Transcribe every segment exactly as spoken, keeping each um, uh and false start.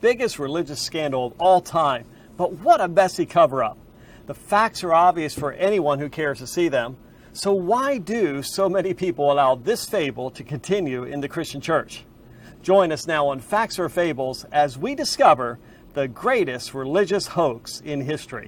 biggest religious scandal of all time. But what a messy cover-up. The facts are obvious for anyone who cares to see them. So why do so many people allow this fable to continue in the Christian church? Join us now on Facts or Fables as we discover the greatest religious hoax in history.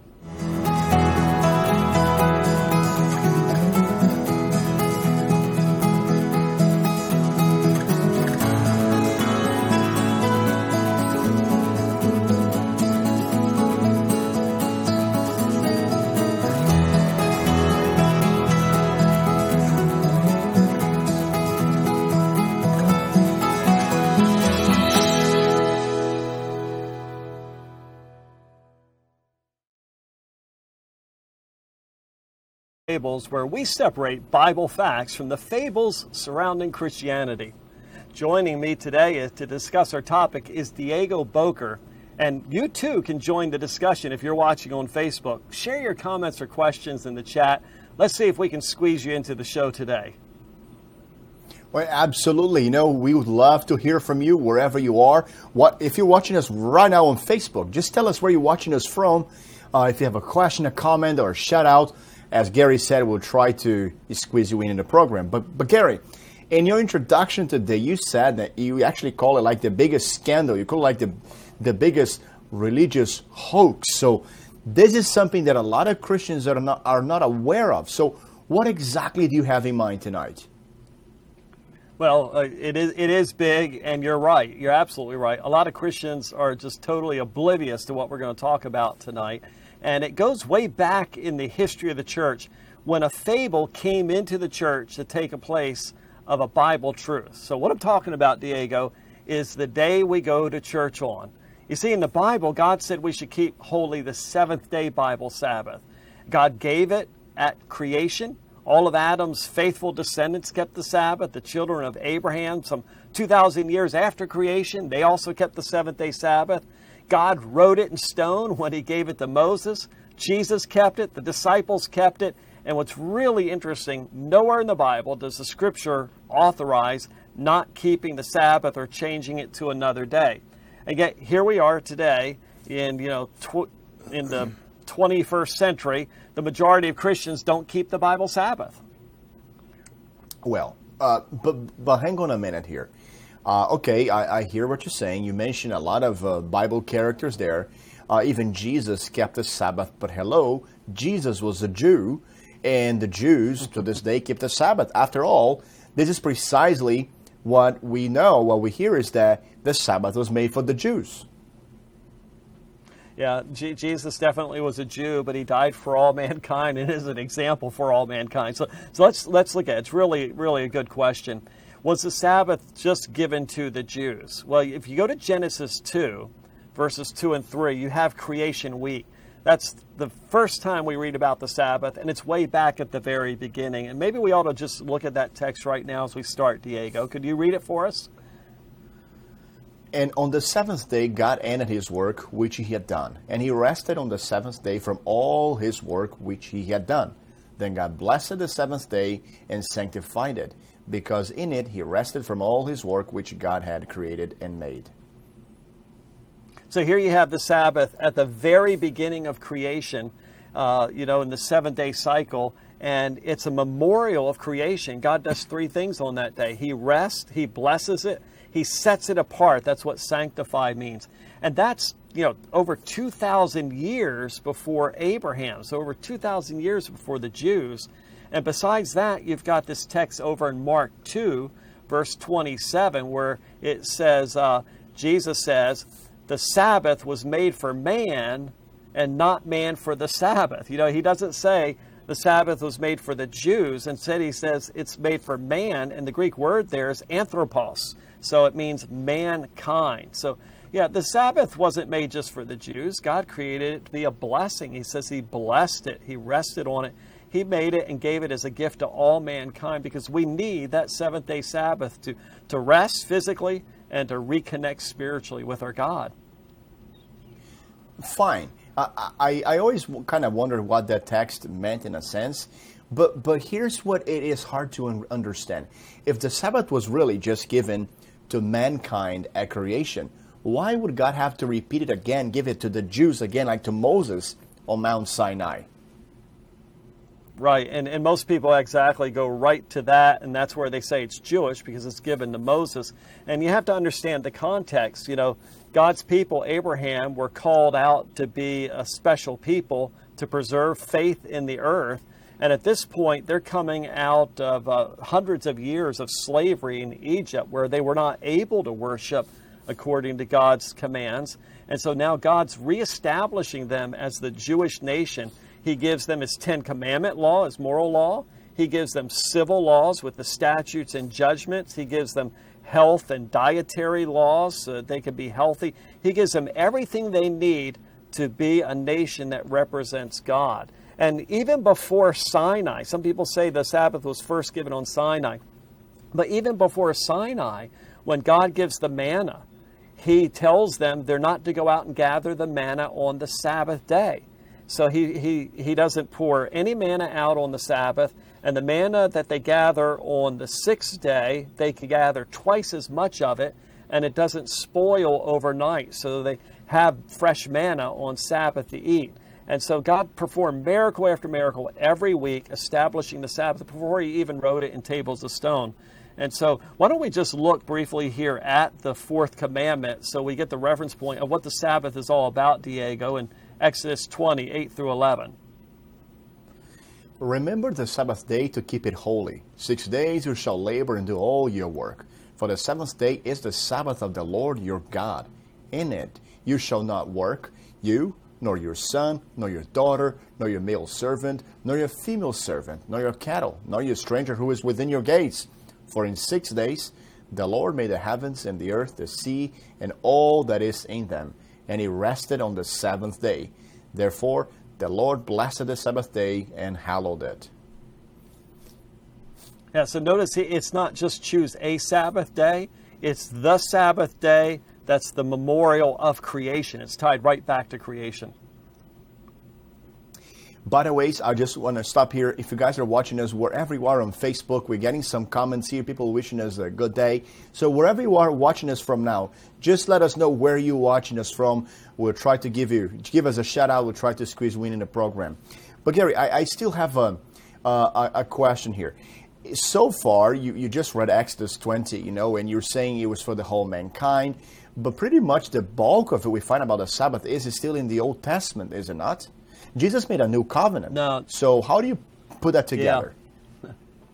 Fables, where we separate Bible facts from the fables surrounding Christianity. Joining me today to discuss our topic is Diego Boker, and you too can join the discussion if you're watching on Facebook. Share your comments or questions in the chat. Let's see if we can squeeze you into the show today. Well, absolutely. You know, we would love to hear from you wherever you are. What if you're watching us right now on Facebook? Just tell us where you're watching us from. Uh, if you have a question, a comment, or a shout out. As Gary said, we'll try to squeeze you in in the program. But, but Gary, in your introduction today, you said that you actually call it like the biggest scandal. You call it like the, the biggest religious hoax. So this is something that a lot of Christians are not, are not aware of. So what exactly do you have in mind tonight? Well, uh, it is it is big, and you're right. You're absolutely right. A lot of Christians are just totally oblivious to what we're going to talk about tonight. And it goes way back in the history of the church when a fable came into the church to take a place of a Bible truth. So what I'm talking about, Diego, is the day we go to church on. You see, in the Bible, God said we should keep holy the seventh day Bible Sabbath. God gave it at creation. All of Adam's faithful descendants kept the Sabbath. The children of Abraham, some two thousand years after creation, they also kept the seventh day Sabbath. God wrote it in stone when he gave it to Moses. Jesus kept it. The disciples kept it. And what's really interesting, nowhere in the Bible does the scripture authorize not keeping the Sabbath or changing it to another day. And yet here we are today in, you know, tw- in the twenty-first century, the majority of Christians don't keep the Bible Sabbath. Well, uh, but, but hang on a minute here. Uh, okay, I, I hear what you're saying. You mentioned a lot of uh, Bible characters there. Uh, even Jesus kept the Sabbath. But hello, Jesus was a Jew, and the Jews to this day keep the Sabbath. After all, this is precisely what we know. What we hear is that the Sabbath was made for the Jews. Yeah, G- Jesus definitely was a Jew, but he died for all mankind and is an example for all mankind. So, so let's let's look at it. It's really, really a good question. Was the Sabbath just given to the Jews? Well, if you go to Genesis two, verses two and three, you have creation week. That's the first time we read about the Sabbath, and it's way back at the very beginning. And maybe we ought to just look at that text right now as we start, Diego. Could you read it for us? And on the seventh day, God ended his work which he had done. And he rested on the seventh day from all his work which he had done. Then God blessed the seventh day and sanctified it, because in it he rested from all his work which God had created and made. So here you have the Sabbath at the very beginning of creation, uh, you know, in the seven-day cycle, and it's a memorial of creation. God does three things on that day. He rests, he blesses it, he sets it apart. That's what sanctified means. And that's, you know, over two thousand years before Abraham, so over two thousand years before the Jews. And besides that, you've got this text over in Mark two, verse twenty-seven, where it says, uh, Jesus says, the Sabbath was made for man and not man for the Sabbath. You know, he doesn't say the Sabbath was made for the Jews. Instead, he says it's made for man. And the Greek word there is anthropos. So it means mankind. So, yeah, the Sabbath wasn't made just for the Jews. God created it to be a blessing. He says he blessed it. He rested on it. He made it and gave it as a gift to all mankind because we need that seventh-day Sabbath to, to rest physically and to reconnect spiritually with our God. Fine. I, I, I always kind of wondered what that text meant in a sense, but but here's what it is hard to un- understand. If the Sabbath was really just given to mankind at creation, Why would God have to repeat it again, give it to the Jews again, like to Moses on Mount Sinai? Right, and, and most people exactly go right to that, and that's where they say it's Jewish because it's given to Moses. And you have to understand the context. You know, God's people, Abraham, were called out to be a special people to preserve faith in the earth. And at this point, they're coming out of uh, hundreds of years of slavery in Egypt where they were not able to worship according to God's commands. And so now God's reestablishing them as the Jewish nation. He gives them his Ten Commandment law, his moral law. He gives them civil laws with the statutes and judgments. He gives them health and dietary laws so that they can be healthy. He gives them everything they need to be a nation that represents God. And even before Sinai, some people say the Sabbath was first given on Sinai. But even before Sinai, when God gives the manna, he tells them they're not to go out and gather the manna on the Sabbath day. So he, he, he doesn't pour any manna out on the Sabbath. And the manna that they gather on the sixth day, they can gather twice as much of it, and it doesn't spoil overnight. So they have fresh manna on Sabbath to eat. And so God performed miracle after miracle every week, establishing the Sabbath before he even wrote it in tables of stone. And so why don't we just look briefly here at the fourth commandment so we get the reference point of what the Sabbath is all about, Diego, in Exodus twenty, eight through eleven. Remember the Sabbath day to keep it holy. Six days you shall labor and do all your work. For the seventh day is the Sabbath of the Lord your God. In it you shall not work, you, nor your son, nor your daughter, nor your male servant, nor your female servant, nor your cattle, nor your stranger who is within your gates. For in six days the Lord made the heavens and the earth, the sea, and all that is in them. And he rested on the seventh day. Therefore the Lord blessed the Sabbath day and hallowed it. Yeah, so notice it's not just choose a Sabbath day. It's the Sabbath day. That's the memorial of creation. It's tied right back to creation. By the way, I just want to stop here. If you guys are watching us wherever you are on Facebook, we're getting some comments here, people wishing us a good day. So wherever you are watching us from now, just let us know where you're watching us from. We'll try to give you, give us a shout out. We'll try to squeeze you in the program. But Gary, I, I still have a, a, a question here. So far, you, you just read Exodus twenty, you know, and you're saying it was for the whole mankind. But pretty much the bulk of it we find about the Sabbath is still in the Old Testament, is it not? Jesus made a new covenant. No. So how do you put that together? Yeah.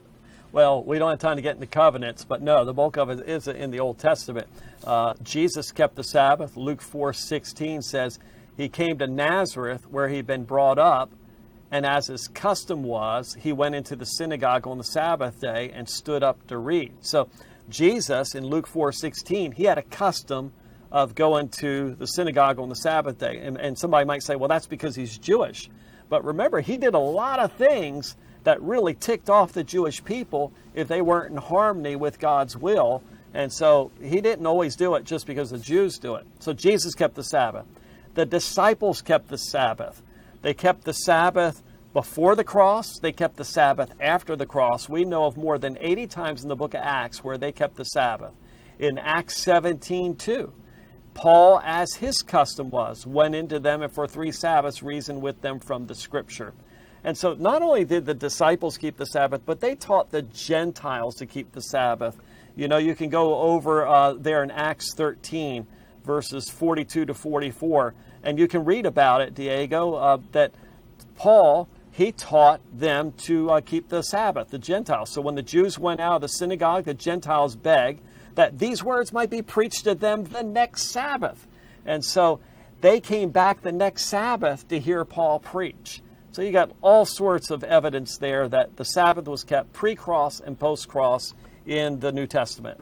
Well, we don't have time to get into covenants, but no, the bulk of it is in the Old Testament. Uh, Jesus kept the Sabbath. Luke four sixteen says he came to Nazareth where he'd been brought up, and as his custom was, he went into the synagogue on the Sabbath day and stood up to read. So Jesus, in Luke four sixteen, he had a custom of going to the synagogue on the Sabbath day. And, and somebody might say, well, that's because he's Jewish. But remember, he did a lot of things that really ticked off the Jewish people if they weren't in harmony with God's will. And so he didn't always do it just because the Jews do it. So Jesus kept the Sabbath. The disciples kept the Sabbath. They kept the Sabbath before the cross. They kept the Sabbath after the cross. We know of more than eighty times in the book of Acts where they kept the Sabbath. In Acts seventeen, too. Paul, as his custom was, went into them and for three Sabbaths reasoned with them from the Scripture. And so not only did the disciples keep the Sabbath, but they taught the Gentiles to keep the Sabbath. You know, you can go over uh, there in Acts thirteen, verses forty-two to forty-four, and you can read about it, Diego, uh, that Paul, he taught them to uh, keep the Sabbath, the Gentiles. So when the Jews went out of the synagogue, the Gentiles begged that these words might be preached to them the next Sabbath. And so they came back the next Sabbath to hear Paul preach. So you got all sorts of evidence there that the Sabbath was kept pre-cross and post-cross in the New Testament.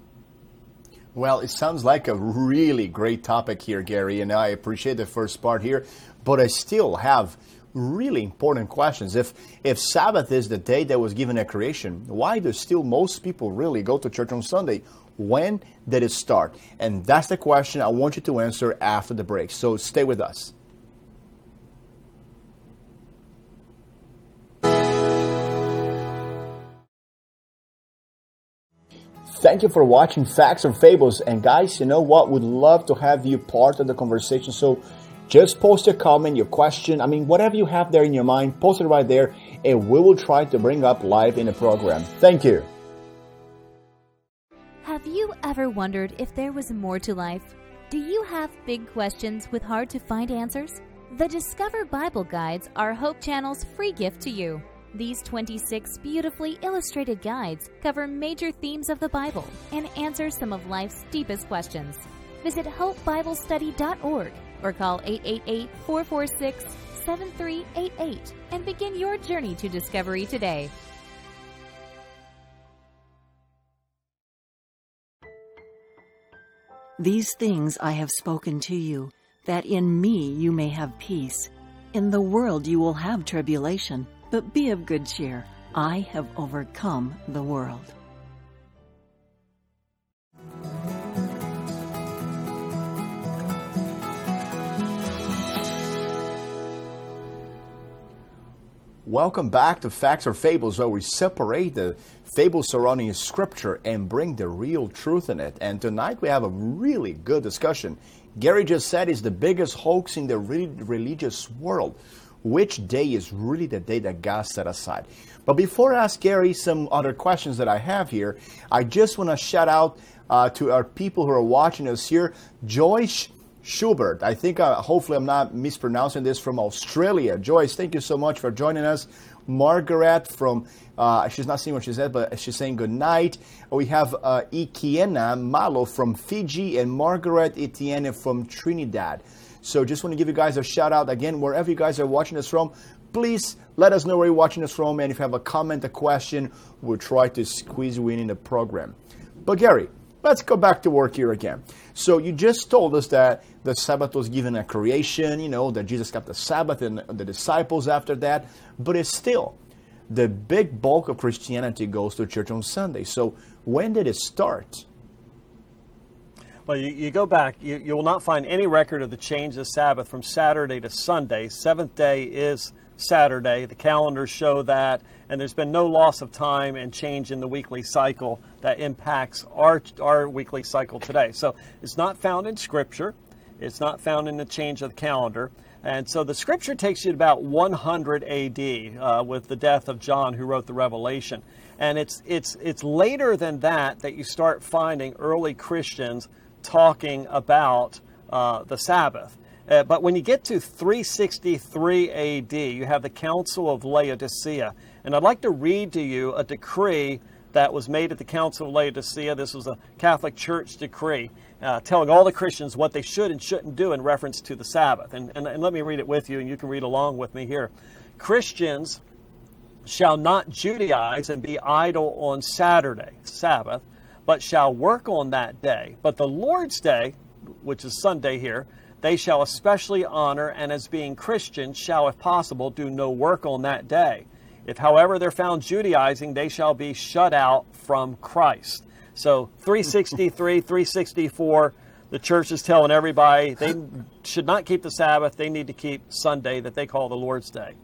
Well, it sounds like a really great topic here, Gary, and I appreciate the first part here, but I still have really important questions. If if Sabbath is the day that was given at creation, why do still most people really go to church on Sunday? When did it start? And that's the question I want you to answer after the break. So stay with us. Thank you for watching Facts or Fables. And guys, you know what? We'd love to have you part of the conversation. So just post your comment, your question. I mean, whatever you have there in your mind, post it right there. And we will try to bring up live in the program. Thank you. Have you ever wondered if there was more to life? Do you have big questions with hard to find answers? The Discover Bible Guides are Hope Channel's free gift to you. These twenty-six beautifully illustrated guides cover major themes of the Bible and answer some of life's deepest questions. Visit hope bible study dot org or call eight eight eight, four four six, seven three eight eight and begin your journey to discovery today. These things I have spoken to you, that in me you may have peace. In the world you will have tribulation, but be of good cheer. I have overcome the world. Welcome back to Facts or Fables, where we separate the fables surrounding Scripture and bring the real truth in it. And tonight we have a really good discussion. Gary just said it's the biggest hoax in the re- religious world. Which day is really the day that God set aside? But before I ask Gary some other questions that I have here, I just want to shout out uh, to our people who are watching us here. Joyce Schubert, I think, uh, hopefully I'm not mispronouncing this, from Australia. Joyce, thank you so much for joining us. Margaret from, uh, she's not saying what she said, but she's saying good night. We have uh, Ikiena Malo from Fiji and Margaret Etienne from Trinidad. So just want to give you guys a shout out again, wherever you guys are watching us from. Please let us know where you're watching us from, and if you have a comment, a question, we'll try to squeeze you in in the program. But Gary, let's go back to work here again. So you just told us that the Sabbath was given at creation, you know, that Jesus kept the Sabbath and the disciples after that. But it's still, the big bulk of Christianity goes to church on Sunday. So when did it start? Well, you, you go back, you, you will not find any record of the change of Sabbath from Saturday to Sunday. Seventh day is Saturday. The calendars show that, and there's been no loss of time and change in the weekly cycle that impacts our, our weekly cycle today. So it's not found in Scripture. It's not found in the change of the calendar. And so the Scripture takes you to about one hundred A D uh, with the death of John, who wrote the Revelation. And it's, it's, it's later than that that you start finding early Christians talking about uh, the Sabbath. Uh, but when you get to three sixty-three A D, you have the Council of Laodicea. And I'd like to read to you a decree that was made at the Council of Laodicea. This was a Catholic Church decree uh, telling all the Christians what they should and shouldn't do in reference to the Sabbath. And, and, and let me read it with you, and you can read along with me here. Christians shall not Judaize and be idle on Saturday, Sabbath, but shall work on that day. But the Lord's Day, which is Sunday here, they shall especially honor, and as being Christians shall, if possible, do no work on that day. If, however, they're found Judaizing, they shall be shut out from Christ. So three sixty-three, three sixty-four, the church is telling everybody they should not keep the Sabbath. They need to keep Sunday, that they call the Lord's Day.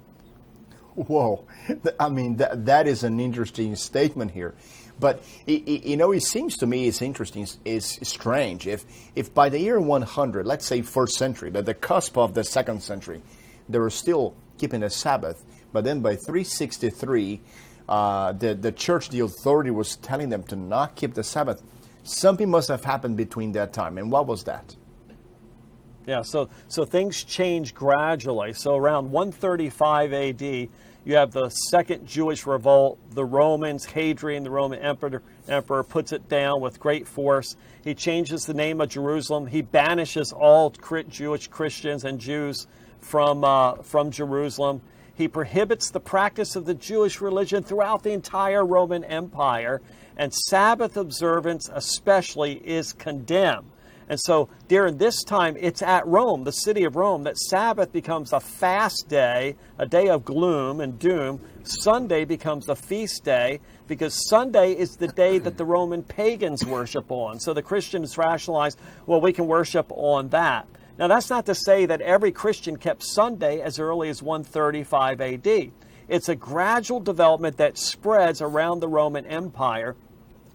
Whoa. I mean, that, that is an interesting statement here. But, you know, it seems to me it's interesting, it's strange. If if by the year one hundred, let's say first century, but the cusp of the second century, they were still keeping the Sabbath. But then by three sixty-three, uh, the, the church, the authority was telling them to not keep the Sabbath. Something must have happened between that time. And what was that? Yeah, so, so things change gradually. So around one thirty-five A D, you have the Second Jewish Revolt. The Romans, Hadrian, the Roman emperor, emperor, puts it down with great force. He changes the name of Jerusalem. He banishes all Jewish Christians and Jews from, uh, from Jerusalem. He prohibits the practice of the Jewish religion throughout the entire Roman Empire. And Sabbath observance especially is condemned. And so during this time, it's at Rome, the city of Rome, that Sabbath becomes a fast day, a day of gloom and doom. Sunday becomes a feast day because Sunday is the day that the Roman pagans worship on. So the Christians rationalize, well, we can worship on that. Now, that's not to say that every Christian kept Sunday as early as one thirty-five A D. It's a gradual development that spreads around the Roman Empire.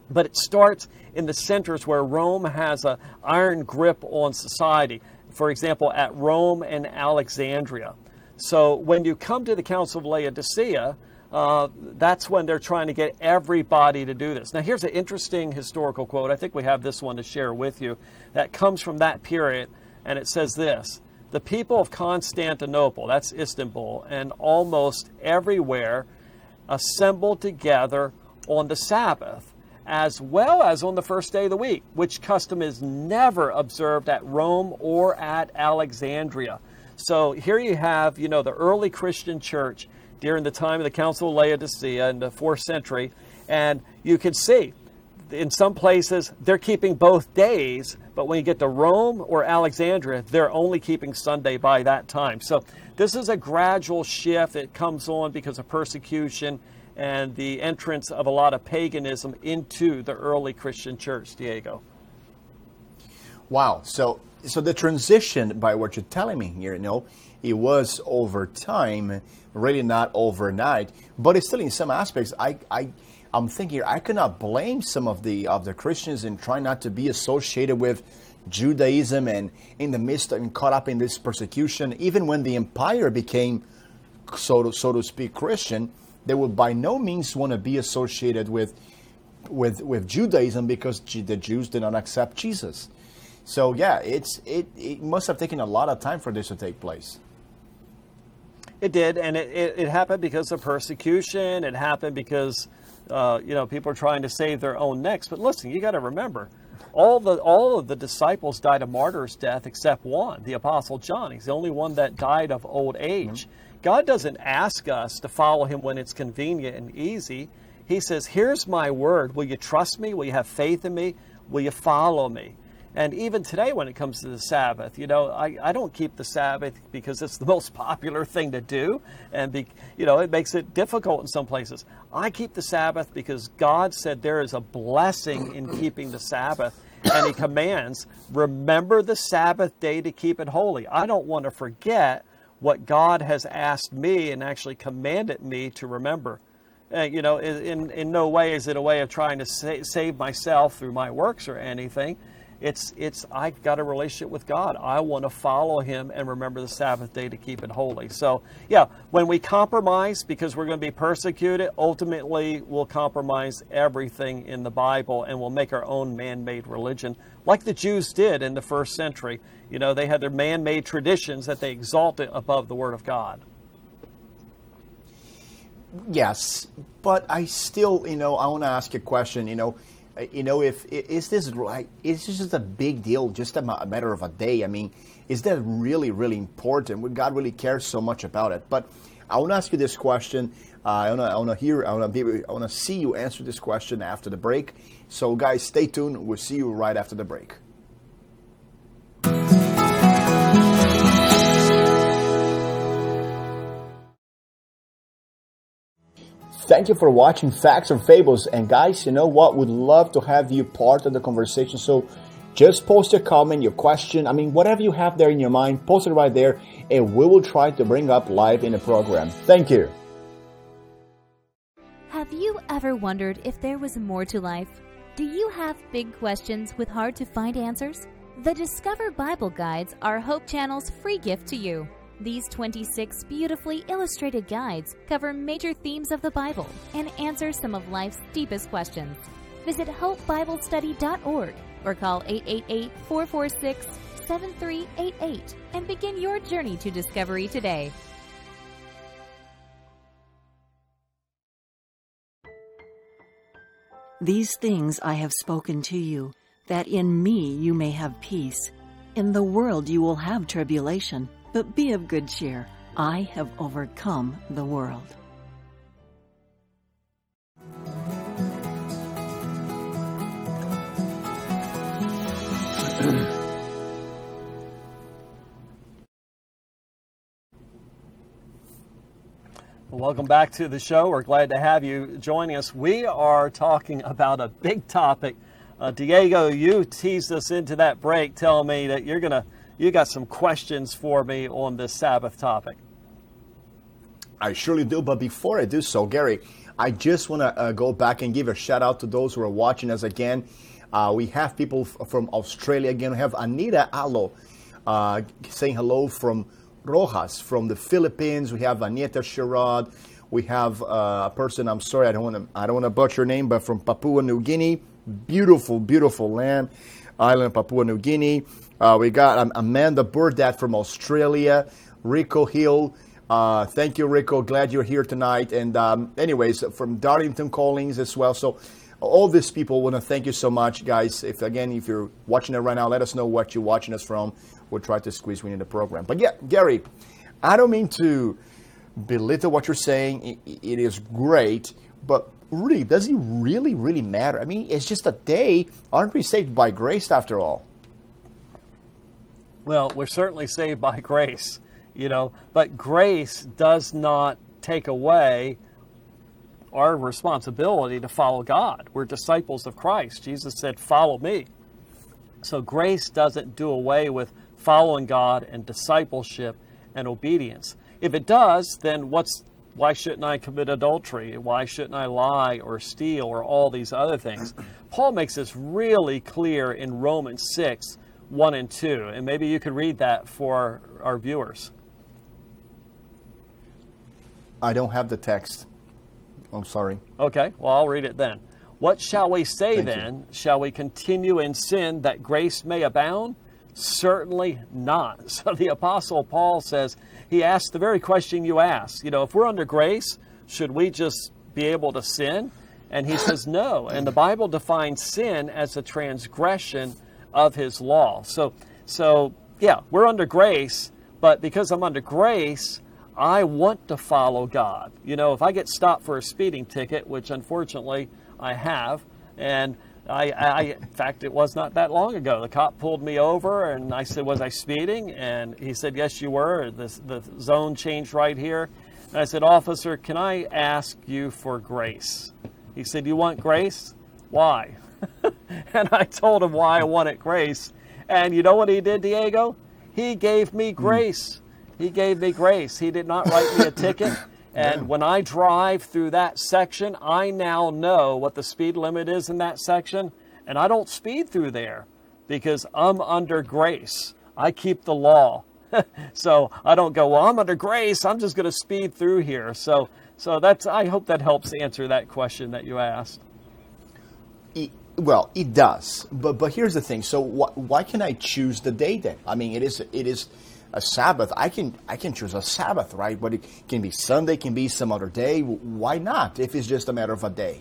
But it starts in the centers where Rome has an iron grip on society. For example, at Rome and Alexandria. So when you come to the Council of Laodicea, uh, that's when they're trying to get everybody to do this. Now, here's an interesting historical quote. I think we have this one to share with you that comes from that period. And it says this: the people of Constantinople, that's Istanbul, and almost everywhere assembled together on the Sabbath, as well as on the first day of the week, which custom is never observed at Rome or at Alexandria. So here you have, you know, the early Christian church during the time of the Council of Laodicea in the fourth century, and you can see in some places they're keeping both days, but when you get to Rome or Alexandria, they're only keeping Sunday by that time. So this is a gradual shift. It comes on because of persecution and the entrance of a lot of paganism into the early Christian church, Diego. Wow. So so the transition, by what you're telling me here, you know, it was over time, really not overnight, but it's still in some aspects. I, I, I'm thinking I cannot blame some of the of the Christians in trying not to be associated with Judaism and in the midst of and caught up in this persecution. Even when the empire became, so to, so to speak, Christian, they would by no means want to be associated with, with, with Judaism because the Jews did not accept Jesus. So yeah, it's it, it must have taken a lot of time for this to take place. It did, and it, it, it happened because of persecution. It happened because uh, you know, people are trying to save their own necks. But listen, you got to remember, all the all of the disciples died a martyr's death except one, the Apostle John. He's the only one that died of old age. Mm-hmm. God doesn't ask us to follow him when it's convenient and easy. He says, here's my word. Will you trust me? Will you have faith in me? Will you follow me? And even today when it comes to the Sabbath, you know, I, I don't keep the Sabbath because it's the most popular thing to do. And, be, you know, it makes it difficult in some places. I keep the Sabbath because God said there is a blessing in keeping the Sabbath. And he commands, remember the Sabbath day to keep it holy. I don't want to forget what God has asked me and actually commanded me to remember. Uh, you know, in, in no way is it a way of trying to sa- save myself through my works or anything. It's, it's, I've got a relationship with God. I want to follow him and remember the Sabbath day to keep it holy. So, yeah, when we compromise because we're going to be persecuted, ultimately we'll compromise everything in the Bible and we'll make our own man-made religion, like the Jews did in the first century. You know, they had their man-made traditions that they exalted above the Word of God. Yes, but I still, you know, I want to ask you a question, you know, You know, if is this right? Is this just a big deal, just a matter of a day? I mean, is that really, really important? Would God really care so much about it? But I want to ask you this question. Uh, I want to, I want to hear, I want to be, I want to see you answer this question after the break. So, guys, stay tuned. We'll see you right after the break. Thank you for watching Facts or Fables. And guys, you know what? We'd love to have you part of the conversation. So just post your comment, your question. I mean, whatever you have there in your mind, post it right there. And we will try to bring up live in the program. Thank you. Have you ever wondered if there was more to life? Do you have big questions with hard to find answers? The Discover Bible Guides are Hope Channel's free gift to you. These twenty-six beautifully illustrated guides cover major themes of the Bible and answer some of life's deepest questions. Visit hope bible study dot org or call eight eight eight, four four six, seven three eight eight and begin your journey to discovery today. These things I have spoken to you, that in me you may have peace. In the world you will have tribulation, but be of good cheer. I have overcome the world. Welcome back to the show. We're glad to have you joining us. We are talking about a big topic. Uh, Diego, you teased us into that break telling me that you're going to You got some questions for me on this Sabbath topic. I surely do, but before I do so, Gary, I just want to uh, go back and give a shout out to those who are watching us again. Uh, we have people f- from Australia again. We have Anita Alo uh, saying hello from Rojas, from the Philippines. We have Anita Sherrod. We have uh, a person, I'm sorry, I don't want to I don't want to butcher her name, but from Papua New Guinea. Beautiful, beautiful land, island of Papua New Guinea. Uh, we got um, Amanda Burdett from Australia. Rico Hill. Uh, thank you, Rico. Glad you're here tonight. And um, anyways, from Darlington Collins as well. So all these people want to thank you so much, guys. If again, if you're watching it right now, let us know what you're watching us from. We'll try to squeeze you in the program. But yeah, Gary, I don't mean to belittle what you're saying. It, it is great, but really, does it really, really matter? I mean, it's just a day. Aren't we saved by grace after all? Well, we're certainly saved by grace, you know, but grace does not take away our responsibility to follow God. We're disciples of Christ. Jesus said, follow me. So grace doesn't do away with following God and discipleship and obedience. If it does, then what's why shouldn't I commit adultery? Why shouldn't I lie or steal or all these other things? Paul makes this really clear in Romans six, one and two. And maybe you could read that for our viewers. I don't have the text. I'm sorry. Okay, well, I'll read it then. What shall we say Thank then? you. Shall we continue in sin that grace may abound? Certainly not. So the Apostle Paul says, he asked the very question you asked. You know, if we're under grace, should we just be able to sin? And he says no. And the Bible defines sin as a transgression of his law. So, so yeah, we're under grace, but because I'm under grace, I want to follow God. You know, if I get stopped for a speeding ticket, which unfortunately I have, and I, I, in fact, it was not that long ago. The cop pulled me over, and I said, was I speeding? And he said, yes, you were. The, the zone changed right here. And I said, officer, can I ask you for grace? He said, you want grace? Why? And I told him why I wanted grace. And you know what he did, Diego? He gave me grace. He gave me grace. He did not write me a ticket. And yeah. When I drive through that section, I now know what the speed limit is in that section. And I don't speed through there because I'm under grace. I keep the law. So I don't go, well, I'm under grace. I'm just going to speed through here. So so that's. I hope that helps answer that question that you asked. It, well, it does. But but here's the thing. So wh- why can I choose the day then? I mean, it is it is a Sabbath. I can I can choose a Sabbath, right? But it can be Sunday, can be some other day. Why not? If it's just a matter of a day.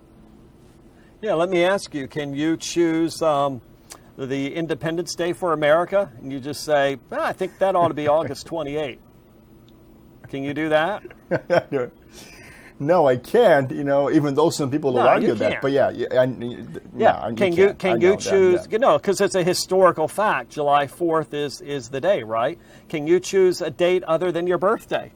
Yeah, let me ask you, can you choose um, the Independence Day for America? And you just say, well, I think that ought to be August twenty-eighth. Can you do that? No, I can't. You know, even though some people will no, argue you that. can't. But yeah, yeah, I, yeah. No, can you you can you choose? That, yeah. You know, because it's a historical fact. July fourth is is the day, right? Can you choose a date other than your birthday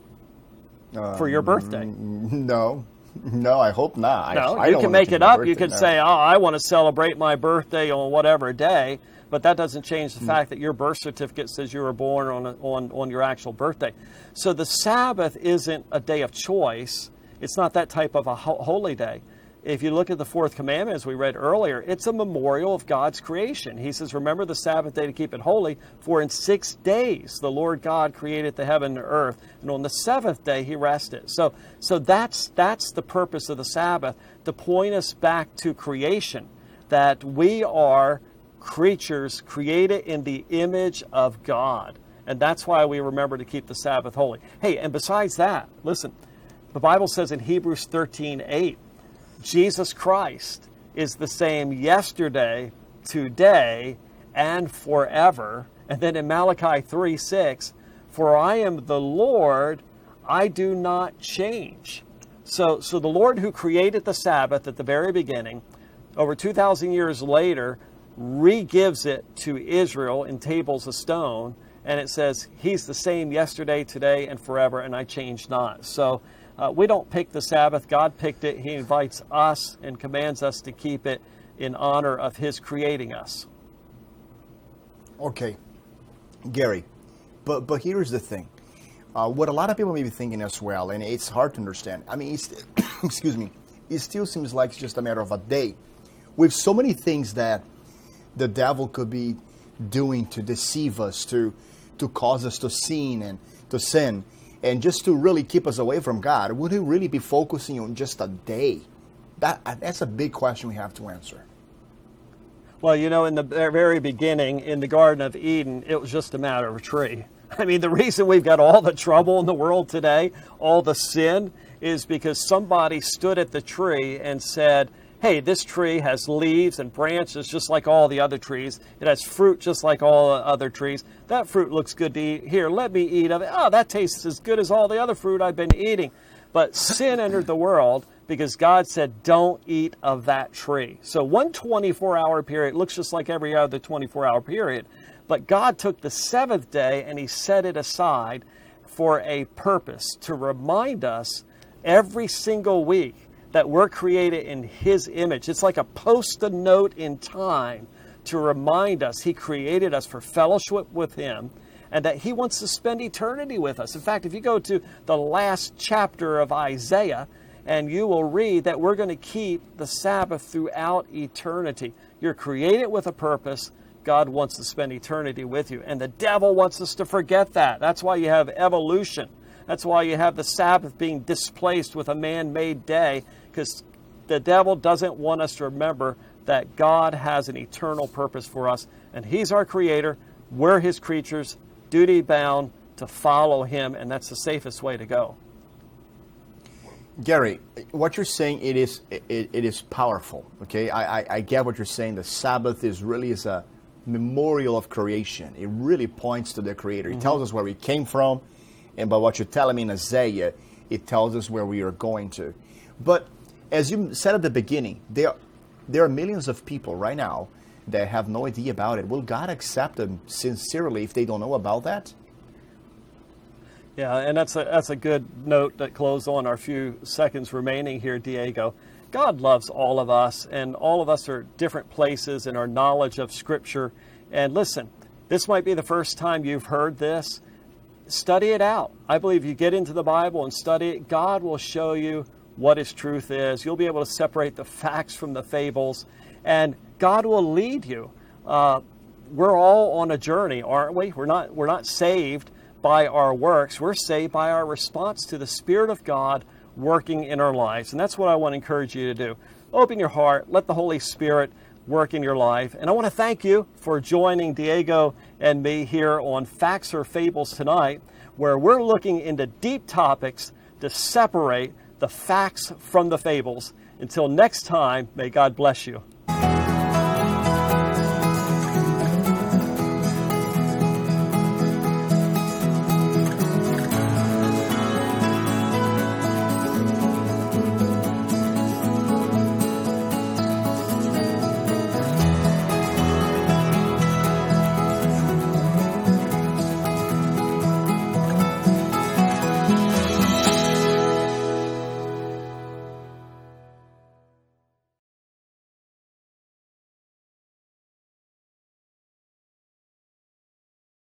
um, for your birthday? No. No, I hope not. No, I, I you don't can make it up. Birthday, you can no. say, oh, I want to celebrate my birthday on whatever day, but that doesn't change the mm. fact that your birth certificate says you were born on, a, on, on your actual birthday. So the Sabbath isn't a day of choice. It's not that type of a ho- holy day. If you look at the fourth commandment, as we read earlier, it's a memorial of God's creation. He says, remember the Sabbath day to keep it holy, for in six days the Lord God created the heaven and the earth, and on the seventh day he rested. So, so that's, that's the purpose of the Sabbath, to point us back to creation, that we are creatures created in the image of God. And that's why we remember to keep the Sabbath holy. Hey, and besides that, listen, the Bible says in Hebrews thirteen eight, Jesus Christ is the same yesterday, today, and forever. And then in Malachi three six, for I am the Lord, I do not change. So, so the Lord who created the Sabbath at the very beginning, over two thousand years later, re-gives it to Israel in tables of stone. And it says, he's the same yesterday, today, and forever, and I change not. So Uh, we don't pick the Sabbath. God picked it. He invites us and commands us to keep it in honor of his creating us. Okay, Gary, but but here's the thing. uh, what a lot of people may be thinking as well, and it's hard to understand. I mean, it's, excuse me, it still seems like it's just a matter of a day. With so many things that the devil could be doing to deceive us, to to cause us to sin and to sin, and just to really keep us away from God, would he really be focusing on just a day? That that's a big question we have to answer. Well, you know, in the very beginning, in the Garden of Eden, it was just a matter of a tree. I mean, the reason we've got all the trouble in the world today, all the sin, is because somebody stood at the tree and said, hey, this tree has leaves and branches just like all the other trees. It has fruit just like all the other trees. That fruit looks good to eat. Here, let me eat of it. Oh, that tastes as good as all the other fruit I've been eating. But sin entered the world because God said, don't eat of that tree. So one twenty-four hour period looks just like every other twenty-four hour period. But God took the seventh day and he set it aside for a purpose, to remind us every single week that we're created in his image. It's like a post-it note in time to remind us he created us for fellowship with him and that he wants to spend eternity with us. In fact, if you go to the last chapter of Isaiah, and you will read that we're going to keep the Sabbath throughout eternity. You're created with a purpose. God wants to spend eternity with you. And the devil wants us to forget that. That's why you have evolution. That's why you have the Sabbath being displaced with a man-made day, because the devil doesn't want us to remember that God has an eternal purpose for us. And he's our creator. We're his creatures, duty-bound to follow him, and that's the safest way to go. Gary, what you're saying, it is it, it is powerful. Okay, I, I I get what you're saying. The Sabbath is really is a memorial of creation. It really points to the Creator. It mm-hmm. tells us where we came from, and by what you're telling me in Isaiah, it tells us where we are going to. But as you said at the beginning, there there are millions of people right now that have no idea about it. Will God accept them sincerely if they don't know about that? Yeah, and that's a, that's a good note that close on our few seconds remaining here, Diego. God loves all of us, and all of us are different places in our knowledge of Scripture. And listen, this might be the first time you've heard this. Study it out. I believe you get into the Bible and study it, God will show you what His truth is. You'll be able to separate the facts from the fables, and God will lead you. Uh, we're all on a journey, aren't we? We're not, we're not saved by our works. We're saved by our response to the Spirit of God working in our lives. And that's what I want to encourage you to do. Open your heart. Let the Holy Spirit work in your life. And I want to thank you for joining Diego and me here on Facts or Fables tonight, where we're looking into deep topics to separate the facts from the fables. Until next time, may God bless you.